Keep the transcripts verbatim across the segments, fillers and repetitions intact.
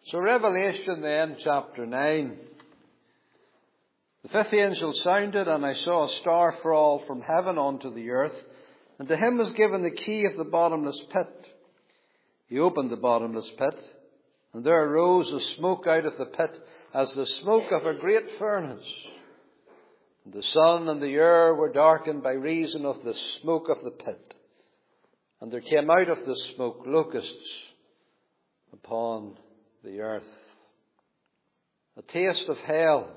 So Revelation then, chapter nine. The fifth angel sounded, and I saw a star fall from heaven onto the earth, and to him was given the key of the bottomless pit. He opened the bottomless pit, and there arose a smoke out of the pit as the smoke of a great furnace. And the sun and the air were darkened by reason of the smoke of the pit. And there came out of the smoke locusts upon the earth. A taste of hell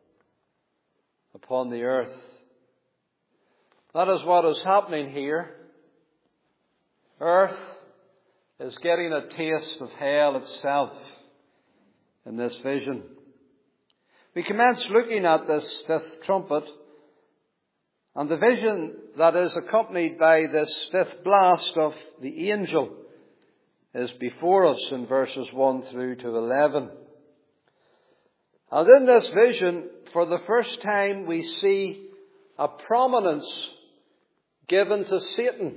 upon the earth. That is what is happening here. Earth is getting a taste of hell itself in this vision. We commence looking at this fifth trumpet, and the vision that is accompanied by this fifth blast of the angel is before us in verses one through to eleven. And in this vision, for the first time, we see a prominence given to Satan.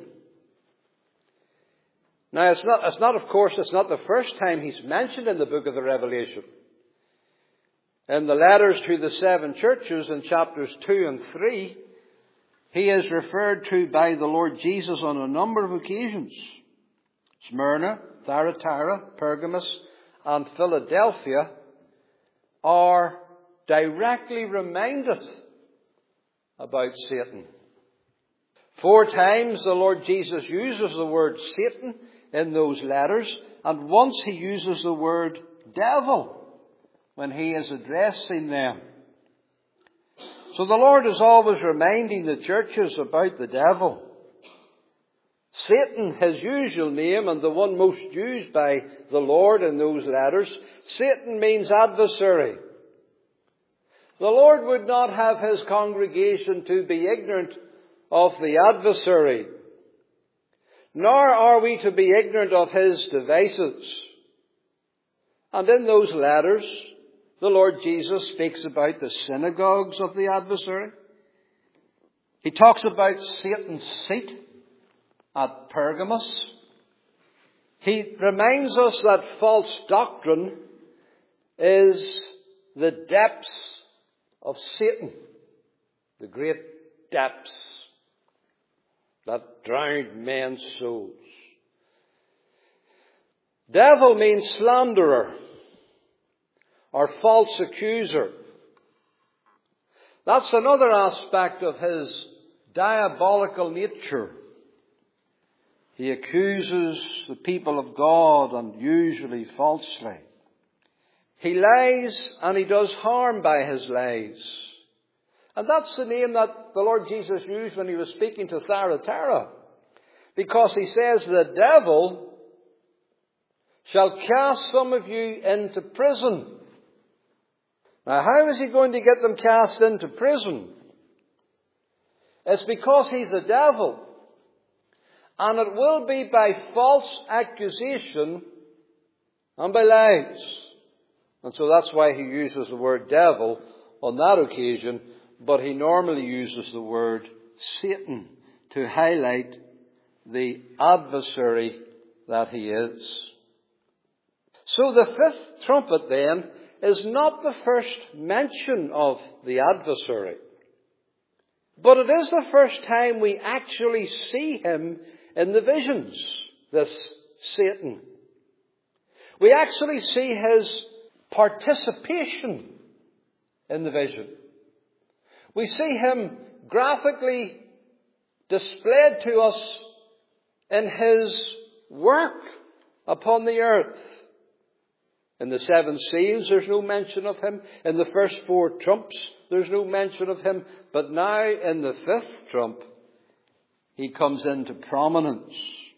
Now, it's not, it's not, of course, it's not the first time he's mentioned in the book of the Revelation. In the letters to the seven churches in chapters two and three, he is referred to by the Lord Jesus on a number of occasions. Smyrna, Thyatira, Pergamos, and Philadelphia are directly reminded about Satan. Four times the Lord Jesus uses the word Satan in those letters, and once he uses the word devil when he is addressing them. So the Lord is always reminding the churches about the devil. Satan, his usual name and the one most used by the Lord in those letters, Satan means adversary. The Lord would not have his congregation to be ignorant of the adversary, nor are we to be ignorant of his devices. And in those letters, the Lord Jesus speaks about the synagogues of the adversary. He talks about Satan's seat at Pergamos. He reminds us that false doctrine is the depths of Satan, the great depths that drowned men's souls. Devil means slanderer or false accuser. That's another aspect of his diabolical nature. He accuses the people of God, and usually falsely. He lies and he does harm by his lies. And that's the name that the Lord Jesus used when he was speaking to Thyatira. Because he says, the devil shall cast some of you into prison. Now, how is he going to get them cast into prison? It's because he's a devil. And it will be by false accusation and by lies. And so that's why he uses the word devil on that occasion, but he normally uses the word Satan to highlight the adversary that he is. So the fifth trumpet then is not the first mention of the adversary, but it is the first time we actually see him in the visions, this Satan. We actually see his participation in the vision. We see him graphically displayed to us in his work upon the earth. In the seven seals, there's no mention of him. In the first four trumps, there's no mention of him. But now, in the fifth trump, he comes into prominence.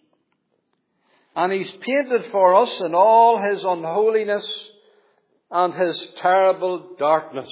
And he's painted for us in all his unholiness and his terrible darkness.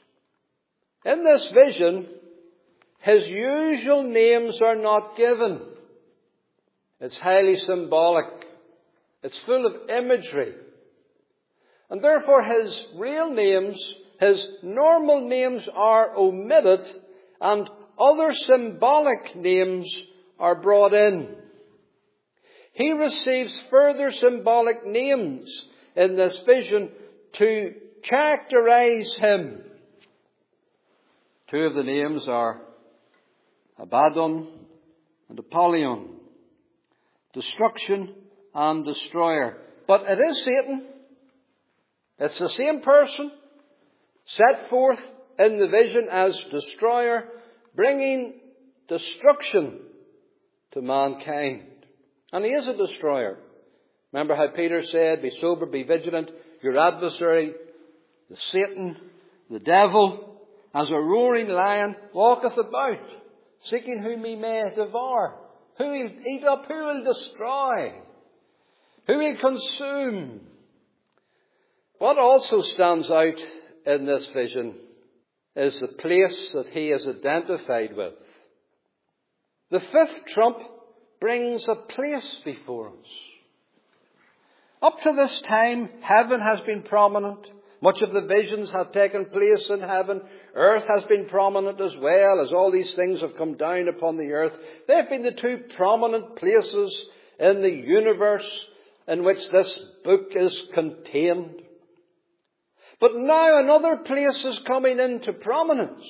In this vision, his usual names are not given. It's highly symbolic. It's full of imagery. And therefore his real names, his normal names are omitted, and other symbolic names are brought in. He receives further symbolic names in this vision to characterize him. Two of the names are Abaddon and Apollyon. Destruction and destroyer. But it is Satan. It's the same person set forth in the vision as destroyer, bringing destruction to mankind. And he is a destroyer. Remember how Peter said, be sober, be vigilant. Your adversary, the Satan, the devil, as a roaring lion, walketh about, seeking whom he may devour. Who will eat up, who will destroy, who will consume. What also stands out in this vision is the place that he is identified with. The fifth trump brings a place before us. Up to this time, heaven has been prominent. Much of the visions have taken place in heaven. Earth has been prominent as well, as all these things have come down upon the earth. They've been the two prominent places in the universe in which this book is contained. But now another place is coming into prominence.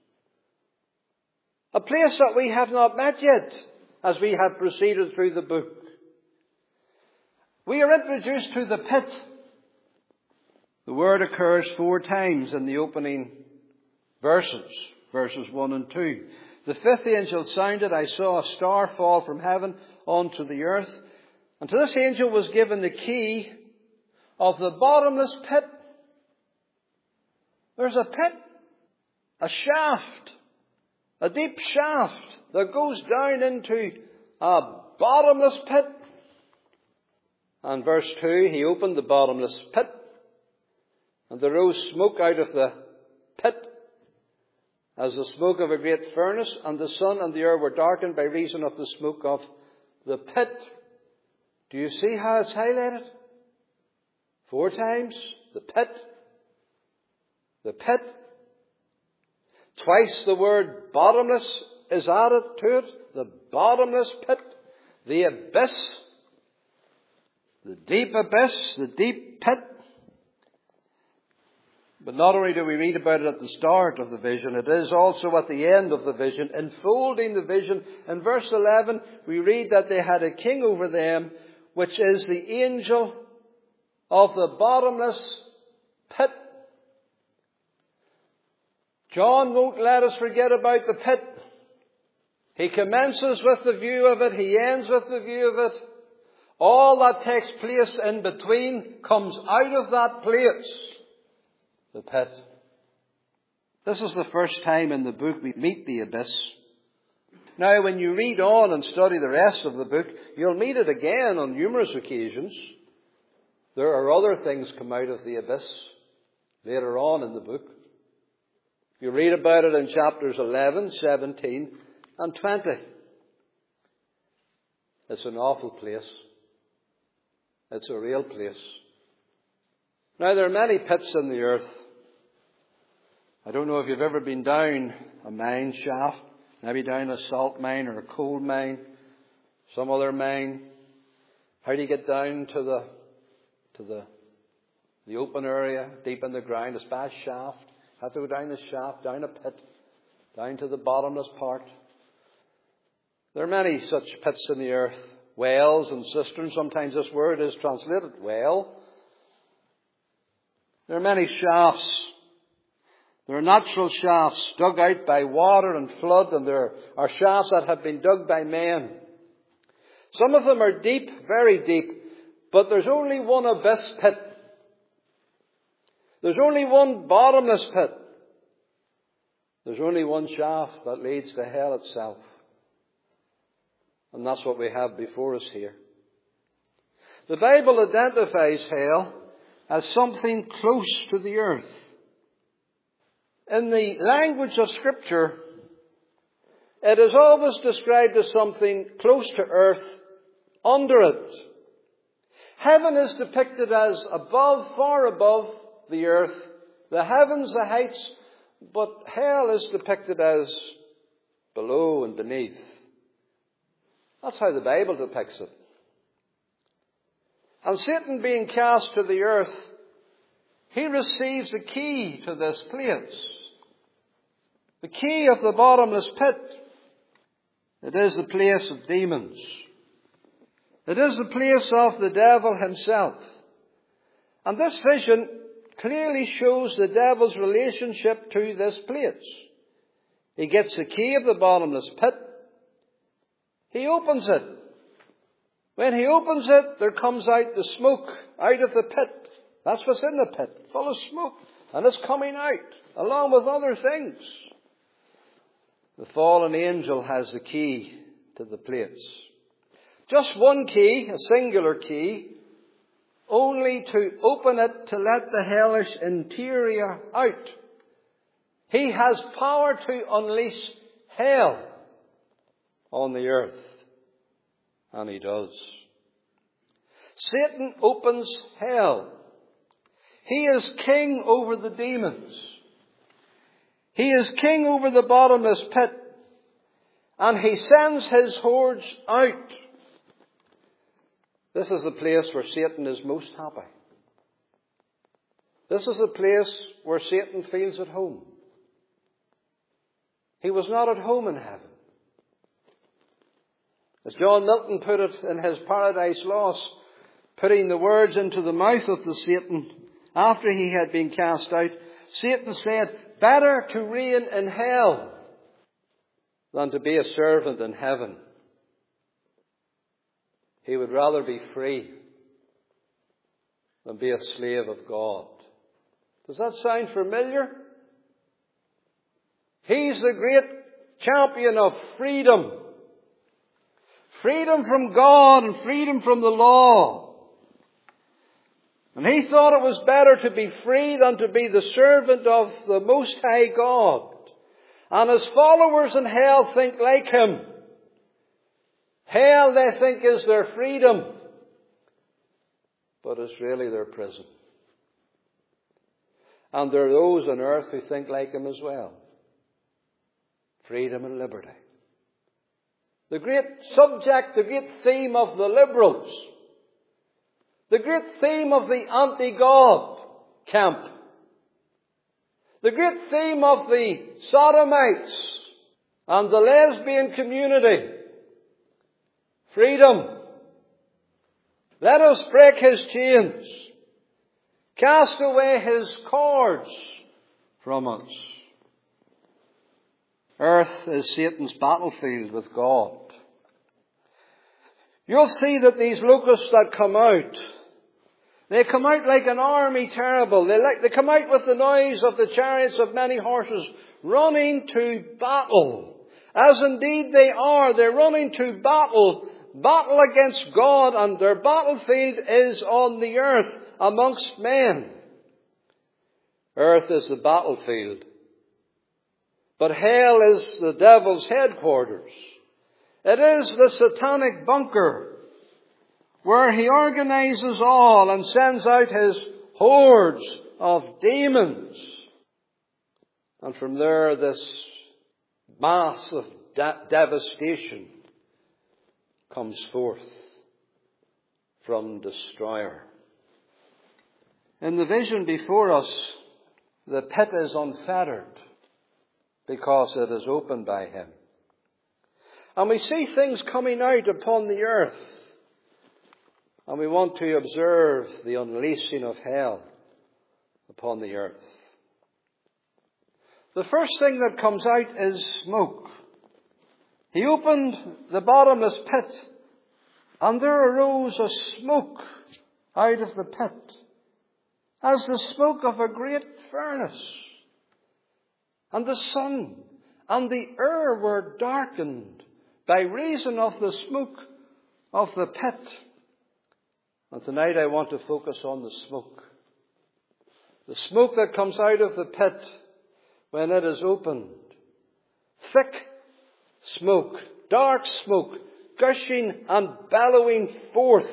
A place that we have not met yet as we have proceeded through the book. We are introduced to the pit. The word occurs four times in the opening verses, verses one and two. The fifth angel sounded, I saw a star fall from heaven onto the earth. And to this angel was given the key of the bottomless pit. There's a pit, a shaft, a deep shaft that goes down into a bottomless pit. And verse two, he opened the bottomless pit, and there rose smoke out of the pit, as the smoke of a great furnace, and the sun and the earth were darkened by reason of the smoke of the pit. Do you see how it's highlighted? Four times, the pit, the pit. Twice the word bottomless is added to it. The bottomless pit, the abyss, the deep abyss, the deep pit. But not only do we read about it at the start of the vision, it is also at the end of the vision, enfolding the vision. In verse eleven, we read that they had a king over them, which is the angel of the bottomless pit. John won't let us forget about the pit. He commences with the view of it. He ends with the view of it. All that takes place in between comes out of that place. The pit. This is the first time in the book we meet the abyss. Now, when you read on and study the rest of the book, you'll meet it again on numerous occasions. There are other things come out of the abyss later on in the book. You read about it in chapters eleven, seventeen, and twenty. It's an awful place. It's a real place. Now, there are many pits in the earth. I don't know if you've ever been down a mine shaft, maybe down a salt mine or a coal mine, some other mine. How do you get down to the to the the open area, deep in the ground, a splash shaft? You have to go down the shaft, down a pit, down to the bottomless part. There are many such pits in the earth. Wells and cisterns. Sometimes this word is translated well. There are many shafts. There are natural shafts dug out by water and flood, and there are shafts that have been dug by men. Some of them are deep, very deep, but there's only one abyss pit. There's only one bottomless pit. There's only one shaft that leads to hell itself. And that's what we have before us here. The Bible identifies hell as something close to the earth. In the language of Scripture, it is always described as something close to earth, under it. Heaven is depicted as above, far above the earth, the heavens, the heights, but hell is depicted as below and beneath. That's how the Bible depicts it. And Satan being cast to the earth, he receives the key to this place. The key of the bottomless pit. It is the place of demons. It is the place of the devil himself. And this vision clearly shows the devil's relationship to this place. He gets the key of the bottomless pit. He opens it. When he opens it, there comes out the smoke out of the pit. That's what's in the pit, full of smoke. And it's coming out, along with other things. The fallen angel has the key to the place. Just one key, a singular key, only to open it to let the hellish interior out. He has power to unleash hell on the earth. And he does. Satan opens hell. He is king over the demons. He is king over the bottomless pit. And he sends his hordes out. This is the place where Satan is most happy. This is the place where Satan feels at home. He was not at home in heaven. As John Milton put it in his Paradise Lost, putting the words into the mouth of the Satan after he had been cast out, Satan said, better to reign in hell than to be a servant in heaven. He would rather be free than be a slave of God. Does that sound familiar? He's the great champion of freedom. Freedom from God and freedom from the law. And he thought it was better to be free than to be the servant of the Most High God. And his followers in hell think like him. Hell, they think, is their freedom. But it's really their prison. And there are those on earth who think like him as well. Freedom and liberty. The great subject, the great theme of the liberals. The great theme of the anti-God camp. The great theme of the sodomites and the lesbian community. Freedom. Let us break his chains. Cast away his cords from us. Earth is Satan's battlefield with God. You'll see that these locusts that come out, they come out like an army terrible. They, like, they come out with the noise of the chariots of many horses running to battle. As indeed they are. They're running to battle. Battle against God, and their battlefield is on the earth amongst men. Earth is the battlefield. But hell is the devil's headquarters. It is the satanic bunker where he organizes all and sends out his hordes of demons. And from there, this mass of de- devastation comes forth from destroyer. In the vision before us, the pit is unfettered because it is opened by him. And we see things coming out upon the earth. And we want to observe the unleashing of hell upon the earth. The first thing that comes out is smoke. He opened the bottomless pit, and there arose a smoke out of the pit, as the smoke of a great furnace. And the sun and the air were darkened by reason of the smoke of the pit. And tonight I want to focus on the smoke. The smoke that comes out of the pit when it is opened. Thick smoke, dark smoke, gushing and bellowing forth.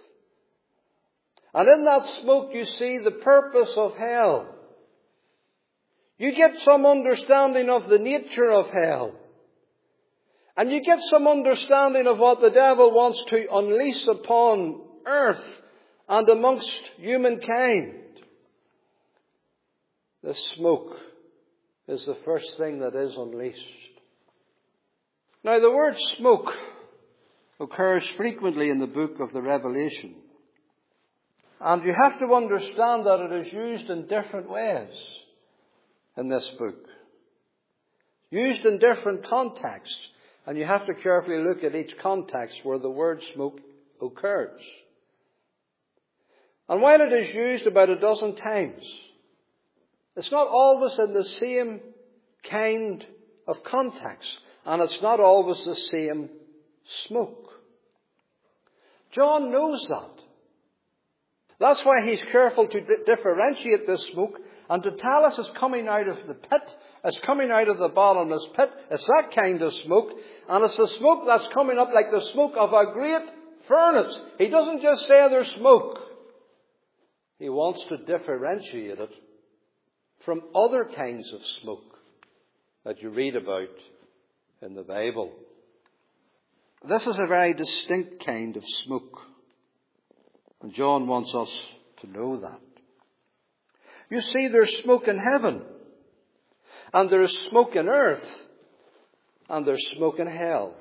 And in that smoke you see the purpose of hell. You get some understanding of the nature of hell. And you get some understanding of what the devil wants to unleash upon earth and amongst humankind. The smoke is the first thing that is unleashed. Now, the word smoke occurs frequently in the book of the Revelation. And you have to understand that it is used in different ways in this book. Used in different contexts. And you have to carefully look at each context where the word smoke occurs. And while it is used about a dozen times, it's not always in the same kind of context. And it's not always the same smoke. John knows that. That's why he's careful to differentiate this smoke and to tell us it's coming out of the pit, it's coming out of the bottomless pit. It's that kind of smoke. And it's the smoke that's coming up like the smoke of a great furnace. He doesn't just say there's smoke. He wants to differentiate it from other kinds of smoke that you read about in the Bible. This is a very distinct kind of smoke. And John wants us to know that. You see, there's smoke in heaven. And there's smoke in earth. And there's smoke in hell.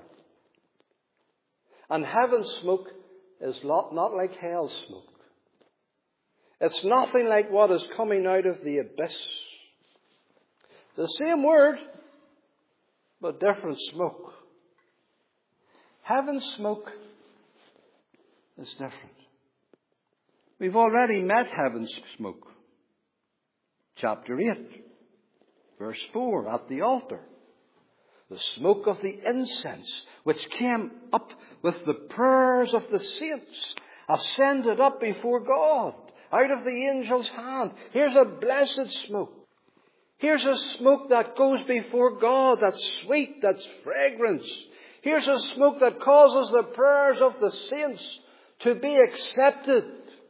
And heaven's smoke is not, not like hell's smoke. It's nothing like what is coming out of the abyss. The same word, but different smoke. Heaven's smoke is different. We've already met heaven's smoke. Chapter eight, verse four, at the altar. The smoke of the incense, which came up with the prayers of the saints, ascended up before God, out of the angel's hand. Here's a blessed smoke. Here's a smoke that goes before God, that's sweet, that's fragrance. Here's a smoke that causes the prayers of the saints to be accepted.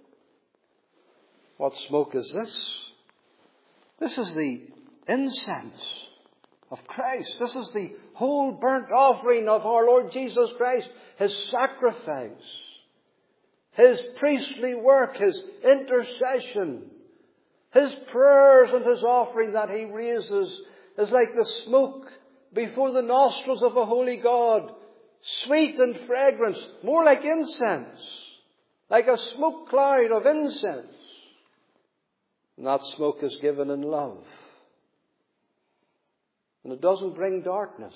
What smoke is this? This is the incense of Christ. This is the whole burnt offering of our Lord Jesus Christ. His sacrifice. His priestly work. His intercession. His prayers and His offering that He raises is like the smoke before the nostrils of a holy God. Sweet and fragrance. More like incense. Like a smoke cloud of incense. And that smoke is given in love. And it doesn't bring darkness.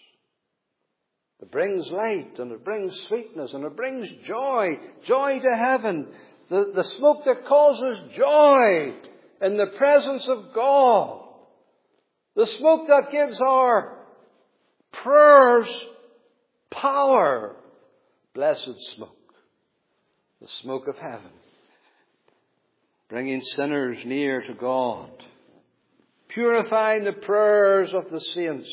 It brings light and it brings sweetness and it brings joy. Joy to heaven. The, the smoke that causes joy in the presence of God. The smoke that gives our prayers power. Blessed smoke. The smoke of heaven. Bringing sinners near to God. Purifying the prayers of the saints.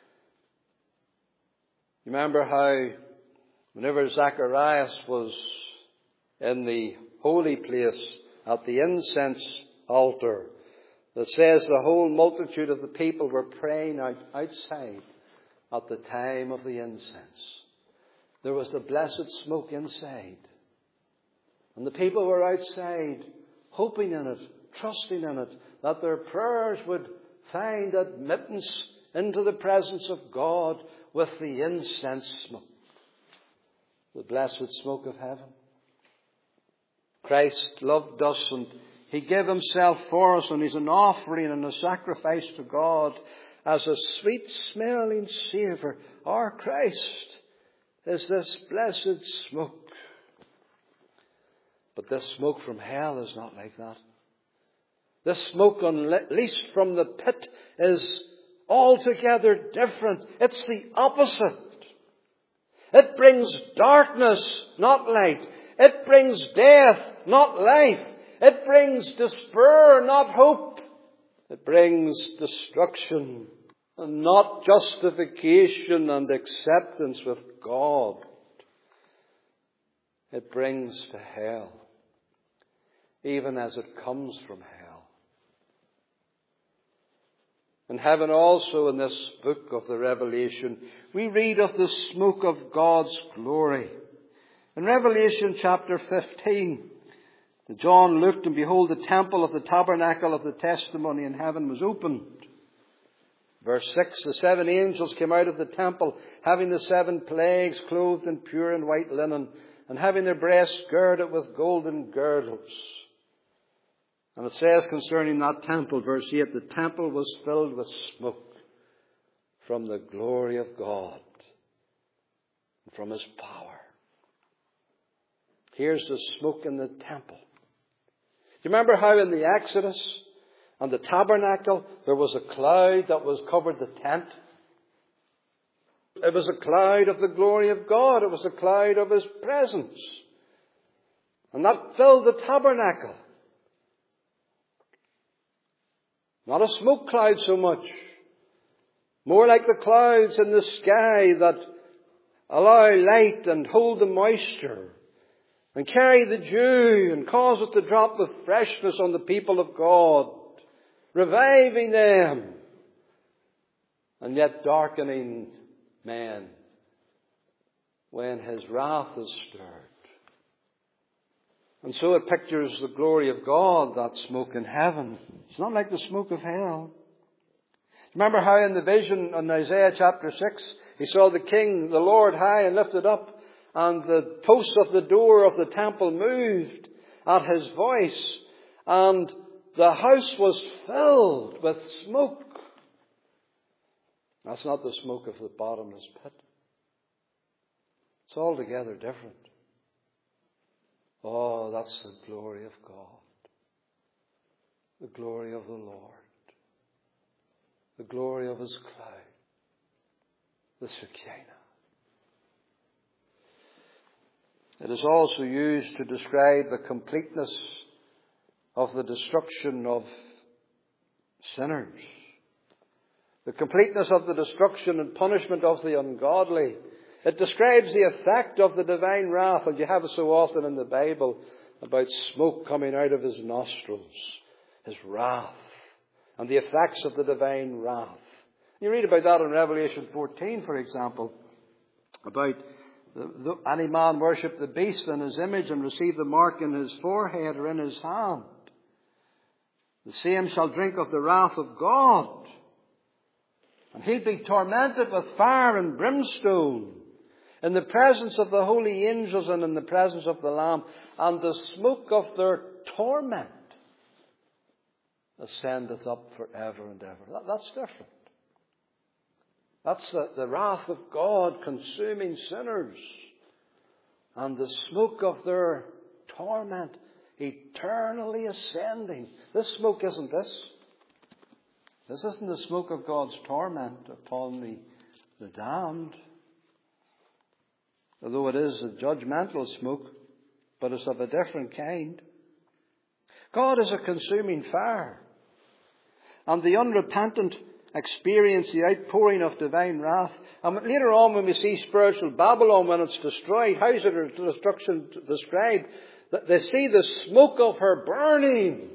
Remember how whenever Zacharias was in the holy place at the incense altar, that says the whole multitude of the people were praying out, outside at the time of the incense. There was the blessed smoke inside. And the people were outside, hoping in it, trusting in it, that their prayers would find admittance into the presence of God with the incense smoke. The blessed smoke of heaven. Christ loved us and He gave Himself for us, and He's an offering and a sacrifice to God as a sweet smelling savour. Our Christ is this blessed smoke. But this smoke from hell is not like that. This smoke unleashed from the pit is altogether different. It's the opposite. It brings darkness, not light. It brings death, not life. It brings despair, not hope. It brings destruction, and not justification and acceptance with God. It brings to hell, even as it comes from hell. In heaven also, in this book of the Revelation, we read of the smoke of God's glory. In Revelation chapter fifteen, John looked, and behold, the temple of the tabernacle of the testimony in heaven was opened. Verse six, the seven angels came out of the temple, having the seven plagues, clothed in pure and white linen, and having their breasts girded with golden girdles. And it says concerning that temple, verse eight, the temple was filled with smoke from the glory of God and from His power. Here's the smoke in the temple. Do you remember how in the Exodus and the tabernacle there was a cloud that was covered the tent? It was a cloud of the glory of God. It was a cloud of His presence. And that filled the tabernacle. Not a smoke cloud so much. More like the clouds in the sky that allow light and hold the moisture and carry the dew and cause it to drop with freshness on the people of God, reviving them and yet darkening men when His wrath is stirred. And so it pictures the glory of God, that smoke in heaven. It's not like the smoke of hell. Remember how in the vision in Isaiah chapter six, he saw the King, the Lord, high and lifted up, and the posts of the door of the temple moved at His voice, and the house was filled with smoke. That's not the smoke of the bottomless pit. It's altogether different. Oh, that's the glory of God. The glory of the Lord. The glory of His cloud. The Shekinah. It is also used to describe the completeness of the destruction of sinners. The completeness of the destruction and punishment of the ungodly. It describes the effect of the divine wrath, and you have it so often in the Bible about smoke coming out of His nostrils, His wrath, and the effects of the divine wrath. You read about that in Revelation fourteen, for example, about the, the, any man worship the beast in his image and receive the mark in his forehead or in his hand. The same shall drink of the wrath of God, and he'll be tormented with fire and brimstone in the presence of the holy angels and in the presence of the Lamb, and the smoke of their torment ascendeth up forever and ever. That, that's different. That's the, the wrath of God consuming sinners, and the smoke of their torment eternally ascending. This smoke isn't this. This isn't the smoke of God's torment upon the, the damned. Although it is a judgmental smoke, but it's of a different kind. God is a consuming fire. And the unrepentant experience the outpouring of divine wrath. And later on when we see spiritual Babylon, when it's destroyed, how is it destruction described? They see the smoke of her burning.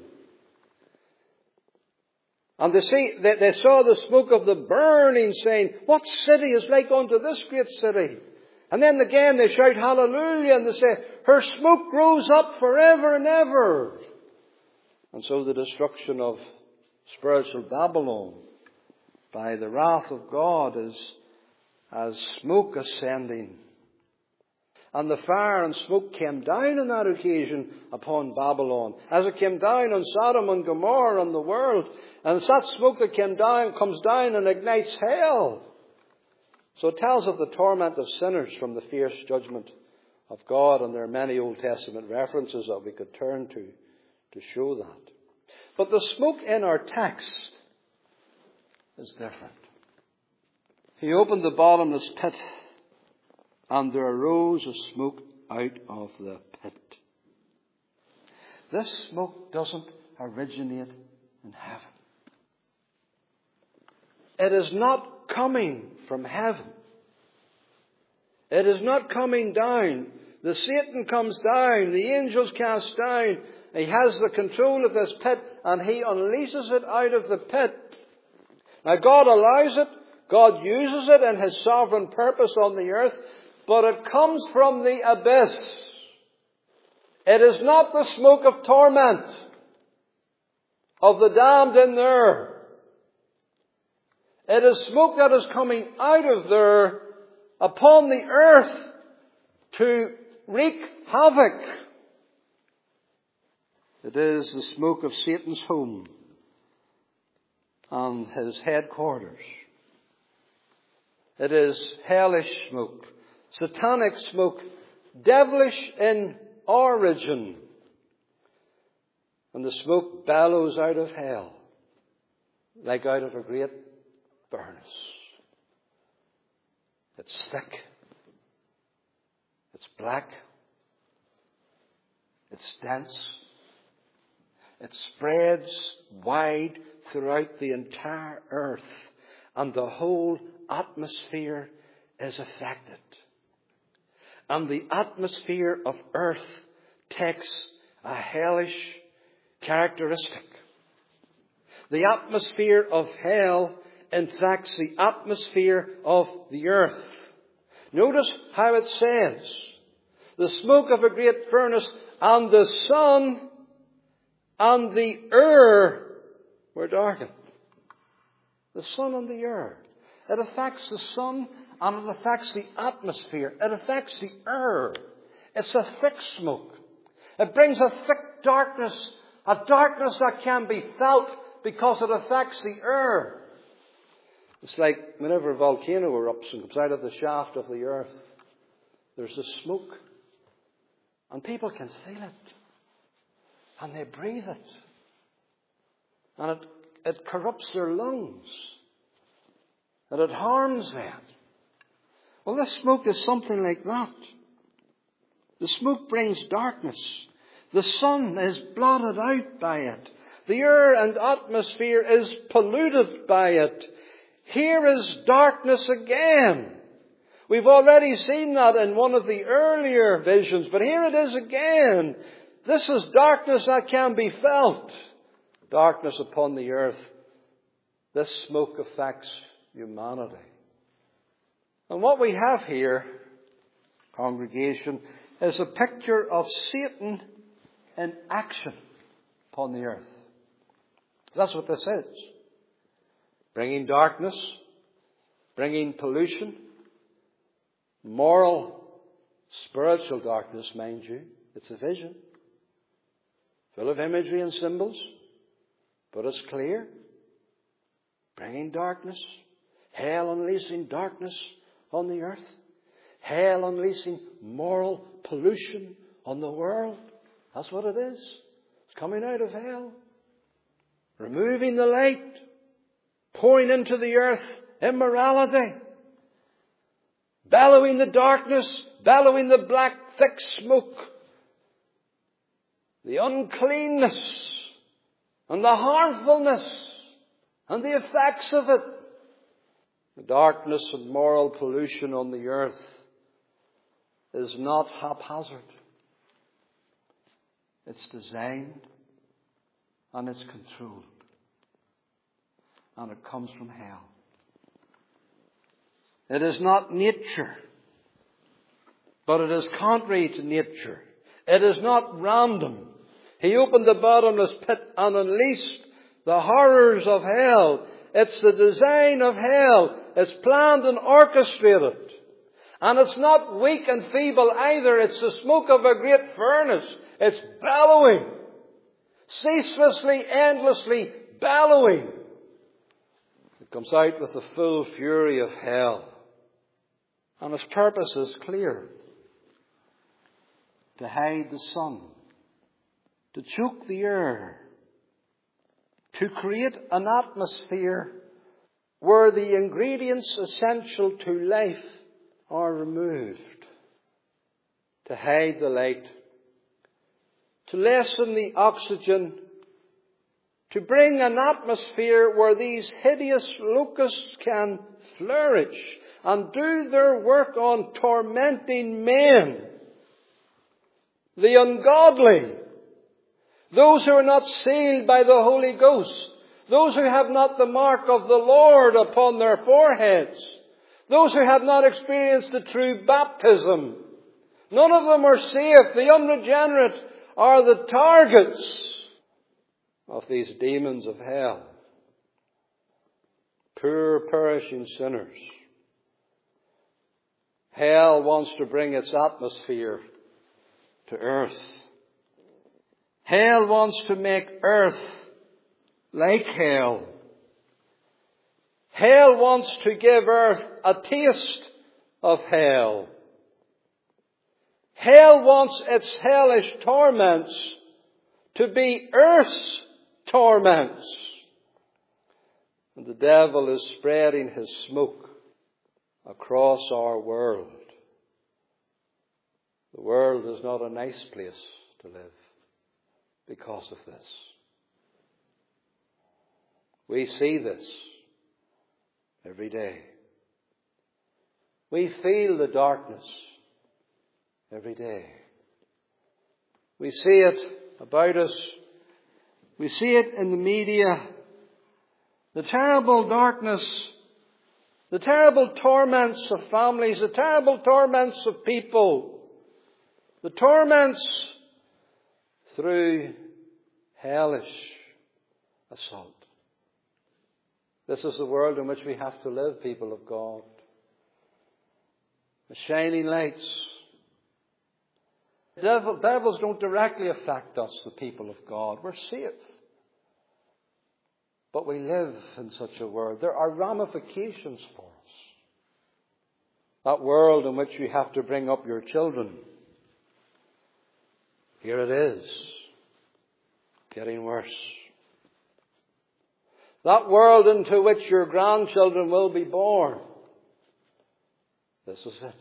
And they, see, they, they saw the smoke of the burning, saying, what city is like unto this great city? And then again they shout hallelujah, and they say, her smoke grows up forever and ever. And so the destruction of spiritual Babylon by the wrath of God is as smoke ascending. And the fire and smoke came down on that occasion upon Babylon, as it came down on Sodom and Gomorrah and the world. And it's that smoke that came down, comes down and ignites hell. So it tells of the torment of sinners from the fierce judgment of God, and there are many Old Testament references that we could turn to to show that. But the smoke in our text is different. He opened the bottomless pit, and there arose a smoke out of the pit. This smoke doesn't originate in heaven. It is not coming from heaven. It is not coming down. The Satan comes down. The angels cast down. He has the control of this pit, and he unleashes it out of the pit. Now God allows it. God uses it in His sovereign purpose on the earth. But it comes from the abyss. It is not the smoke of torment of the damned in there. It is smoke that is coming out of there upon the earth to wreak havoc. It is the smoke of Satan's home and his headquarters. It is hellish smoke, satanic smoke, devilish in origin. And the smoke bellows out of hell like out of a great furnace. It's thick. It's black. It's dense. It spreads wide throughout the entire earth, and the whole atmosphere is affected. And the atmosphere of earth takes a hellish characteristic. The atmosphere of hell infects the atmosphere of the earth. Notice how it says, the smoke of a great furnace, and the sun and the earth were darkened. The sun and the earth. It affects the sun and it affects the atmosphere. It affects the earth. It's a thick smoke. It brings a thick darkness, a darkness that can be felt because it affects the earth. It's like whenever a volcano erupts and comes out of the shaft of the earth, there's a smoke. And people can feel it. And they breathe it. And it, it corrupts their lungs. And it harms them. Well, this smoke is something like that. The smoke brings darkness. The sun is blotted out by it. The air and atmosphere is polluted by it. Here is darkness again. We've already seen that in one of the earlier visions, but here it is again. This is darkness that can be felt. Darkness upon the earth. This smoke affects humanity. And what we have here, congregation, is a picture of Satan in action upon the earth. That's what this is. Bringing darkness, bringing pollution, moral, spiritual darkness, mind you. It's a vision. Full of imagery and symbols, but it's clear. Bringing darkness, hell unleashing darkness on the earth, hell unleashing moral pollution on the world. That's what it is. It's coming out of hell. Removing the light, pouring into the earth immorality, bellowing the darkness, bellowing the black thick smoke, the uncleanness and the harmfulness and the effects of it. The darkness and moral pollution on the earth is not haphazard. It's designed and it's controlled. And it comes from hell. It is not nature, but it is contrary to nature. It is not random. He opened the bottomless pit and unleashed the horrors of hell. It's the design of hell. It's planned and orchestrated. And it's not weak and feeble either. It's the smoke of a great furnace. It's bellowing. Ceaselessly, endlessly bellowing. It comes out with the full fury of hell. And its purpose is clear. To hide the sun. To choke the air. To create an atmosphere where the ingredients essential to life are removed. To hide the light. To lessen the oxygen. To bring an atmosphere where these hideous locusts can flourish and do their work on tormenting men. The ungodly. Those who are not sealed by the Holy Ghost. Those who have not the mark of the Lord upon their foreheads. Those who have not experienced the true baptism. None of them are saved. The unregenerate are the targets of these demons of hell. Poor perishing sinners. Hell wants to bring its atmosphere to earth. Hell wants to make earth like hell. Hell wants to give earth a taste of hell. Hell wants its hellish torments to be earth's torments. And the devil is spreading his smoke across our world. The world is not a nice place to live because of this. We see this every day. We feel the darkness every day. We see it about us. We see it in the media. The terrible darkness, the terrible torments of families, the terrible torments of people, the torments through hellish assault. This is the world in which we have to live, people of God. The shining lights. Devil, devils don't directly affect us, the people of God. We're safe. But we live in such a world. There are ramifications for us. That world in which you have to bring up your children. Here it is. Getting worse. That world into which your grandchildren will be born. This is it.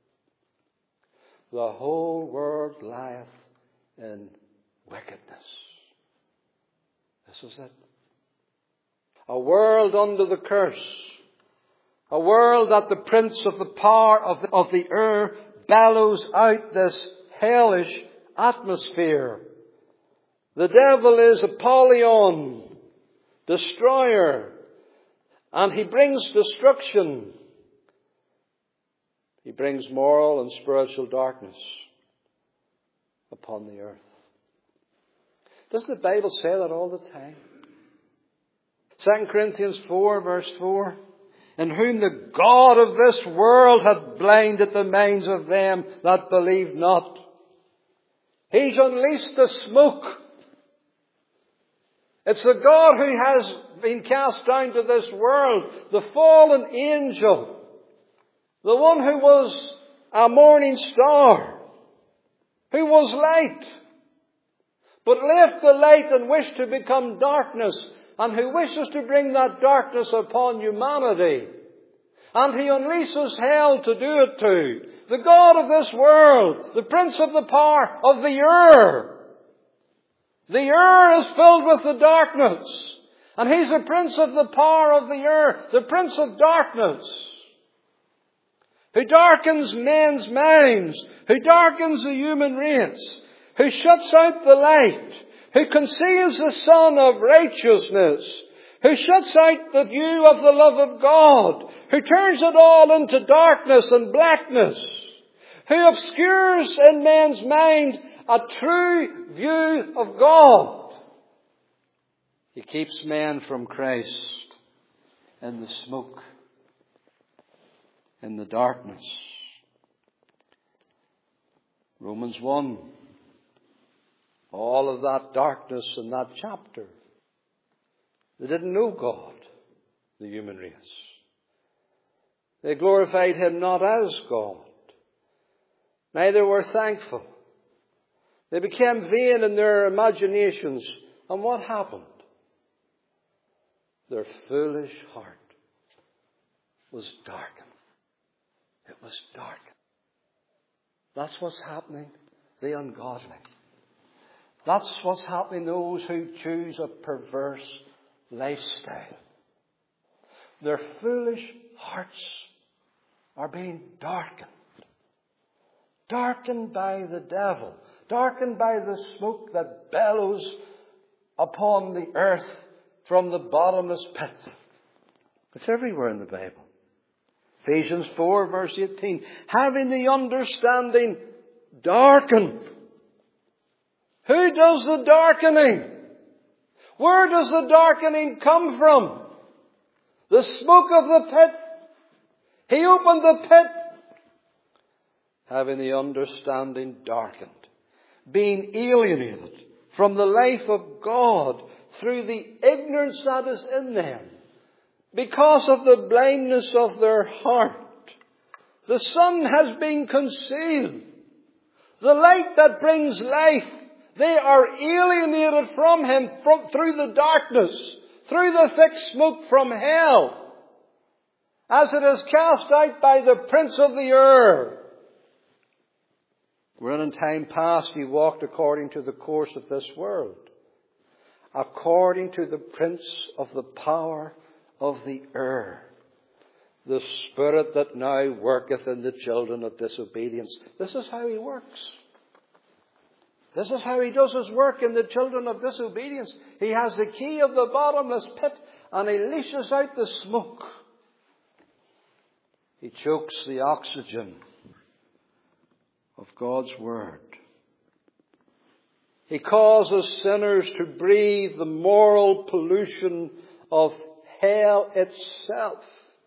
The whole world lieth in wickedness. This is it. A world under the curse. A world that the prince of the power of the, of the air bellows out this hellish atmosphere. The devil is Apollyon, destroyer, and he brings destruction. He brings moral and spiritual darkness upon the earth. Doesn't the Bible say that all the time? Second Corinthians four, verse four. In whom the God of this world hath blinded the minds of them that believe not. He's unleashed the smoke. It's the God who has been cast down to this world, the fallen angel, the one who was a morning star, who was light, but left the light and wished to become darkness, and who wishes to bring that darkness upon humanity. And he unleashes hell to do it to. The God of this world, the prince of the power of the air. The air is filled with the darkness. And he's the prince of the power of the air, the prince of darkness. Who darkens men's minds, who darkens the human race, who shuts out the light, who conceals the sun of righteousness, who shuts out the view of the love of God, who turns it all into darkness and blackness, who obscures in men's mind a true view of God. He keeps men from Christ in the smoke, in the darkness. Romans one. All of that darkness in that chapter. They didn't know God, the human race. They glorified Him not as God. Neither were thankful. They became vain in their imaginations. And what happened? Their foolish heart was darkened. It was darkened. That's what's happening. The ungodly. That's what's happening to those who choose a perverse lifestyle. Their foolish hearts are being darkened. Darkened by the devil. Darkened by the smoke that bellows upon the earth from the bottomless pit. It's everywhere in the Bible. Ephesians four, verse eighteen. Having the understanding darkened. Who does the darkening? Where does the darkening come from? The smoke of the pit. He opened the pit, having the understanding darkened, being alienated from the life of God through the ignorance that is in them, because of the blindness of their heart. The sun has been concealed. The light that brings life, they are alienated from Him from, through the darkness, through the thick smoke from hell, as it is cast out by the prince of the air. Wherein in time past He walked according to the course of this world, according to the prince of the power of the air, the spirit that now worketh in the children of disobedience. This is how He works. This is how He does His work in the children of disobedience. He has the key of the bottomless pit, and He leashes out the smoke. He chokes the oxygen of God's Word. He causes sinners to breathe the moral pollution of hell itself.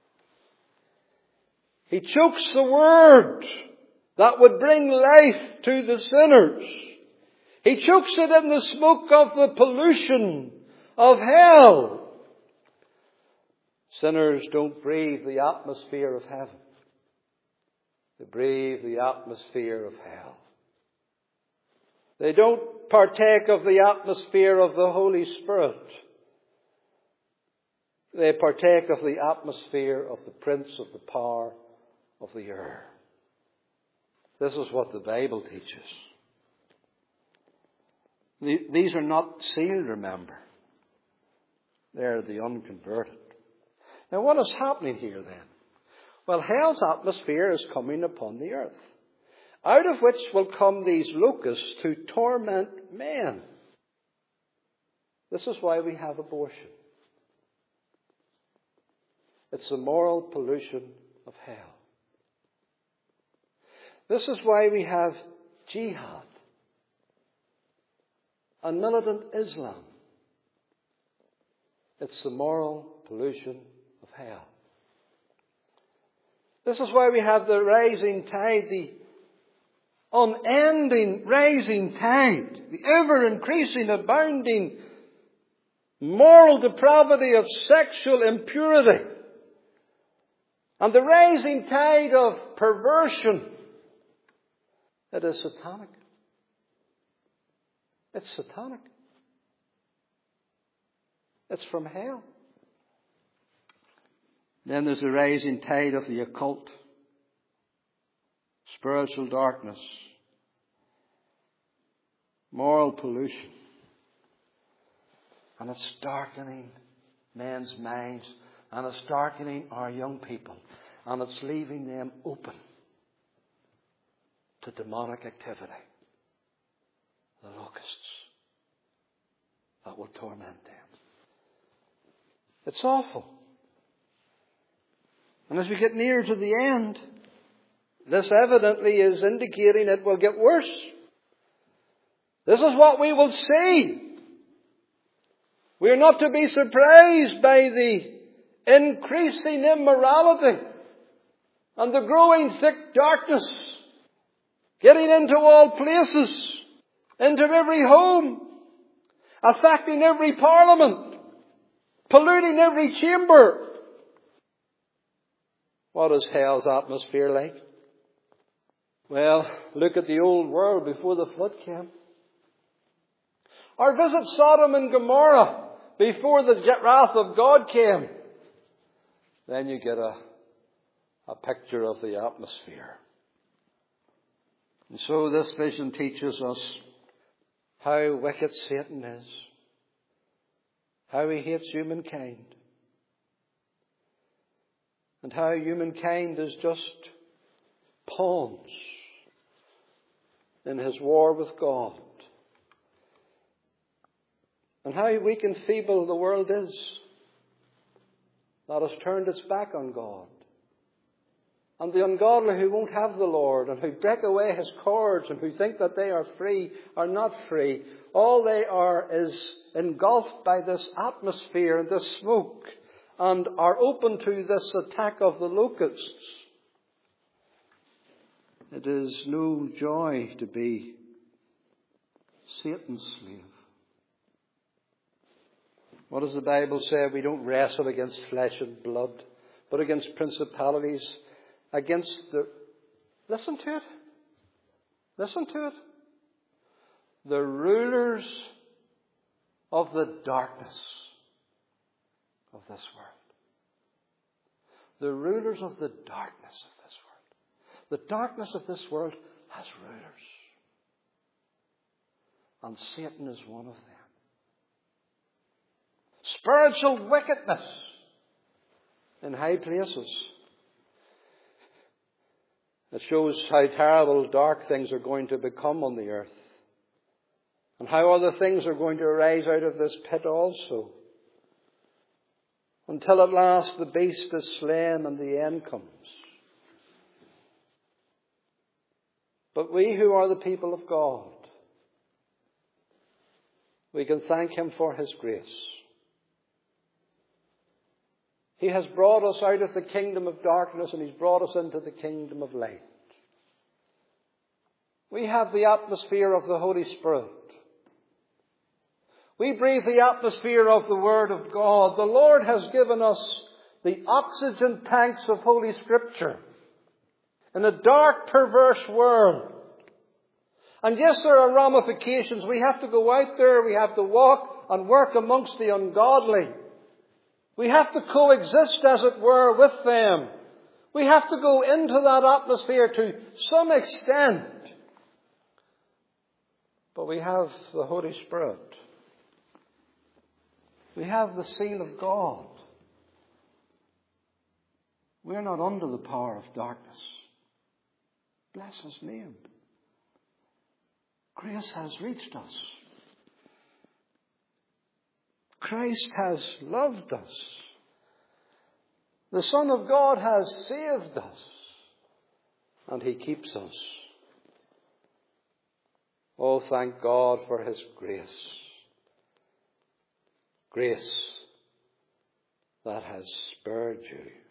He chokes the Word that would bring life to the sinners. He chokes it in the smoke of the pollution of hell. Sinners don't breathe the atmosphere of heaven. They breathe the atmosphere of hell. They don't partake of the atmosphere of the Holy Spirit. They partake of the atmosphere of the prince of the power of the air. This is what the Bible teaches. These are not sealed, remember. They're the unconverted. Now what is happening here then? Well, hell's atmosphere is coming upon the earth, out of which will come these locusts to torment men. This is why we have abortion. It's the moral pollution of hell. This is why we have jihad and militant Islam. It's the moral pollution of hell. This is why we have the rising tide, the unending rising tide, the ever-increasing, abounding moral depravity of sexual impurity, and the rising tide of perversion. It is satanic. It's satanic. It's from hell. Then there's the rising tide of the occult, spiritual darkness, moral pollution. And it's darkening men's minds, and it's darkening our young people, and it's leaving them open to demonic activity. The locusts that will torment them. It's awful. And as we get near to the end, this evidently is indicating it will get worse. This is what we will see. We are not to be surprised by the increasing immorality and the growing thick darkness getting into all places, into every home, affecting every parliament, polluting every chamber. What is hell's atmosphere like? Well, look at the old world before the flood came. Or visit Sodom and Gomorrah before the wrath of God came. Then you get a, a picture of the atmosphere. And so this vision teaches us how wicked Satan is, how he hates humankind, and how humankind is just pawns in his war with God, and how weak and feeble the world is that has turned its back on God. And the ungodly who won't have the Lord and who break away his cords and who think that they are free are not free. All they are is engulfed by this atmosphere and this smoke and are open to this attack of the locusts. It is no joy to be Satan's slave. What does the Bible say? We don't wrestle against flesh and blood, but against principalities, against the... Listen to it. Listen to it. The rulers of the darkness of this world. The rulers of the darkness of this world. The darkness of this world has rulers. And Satan is one of them. Spiritual wickedness in high places. It shows how terrible, dark things are going to become on the earth. And how other things are going to arise out of this pit also. Until at last the beast is slain and the end comes. But we who are the people of God, we can thank him for his grace. He has brought us out of the kingdom of darkness and he's brought us into the kingdom of light. We have the atmosphere of the Holy Spirit. We breathe the atmosphere of the Word of God. The Lord has given us the oxygen tanks of Holy Scripture in a dark, perverse world. And yes, there are ramifications. We have to go out there. We have to walk and work amongst the ungodly. We have to coexist, as it were, with them. We have to go into that atmosphere to some extent. But we have the Holy Spirit. We have the seal of God. We're not under the power of darkness. Bless his name. Grace has reached us. Christ has loved us. The Son of God has saved us. And he keeps us. Oh, thank God for his grace. Grace that has spared you.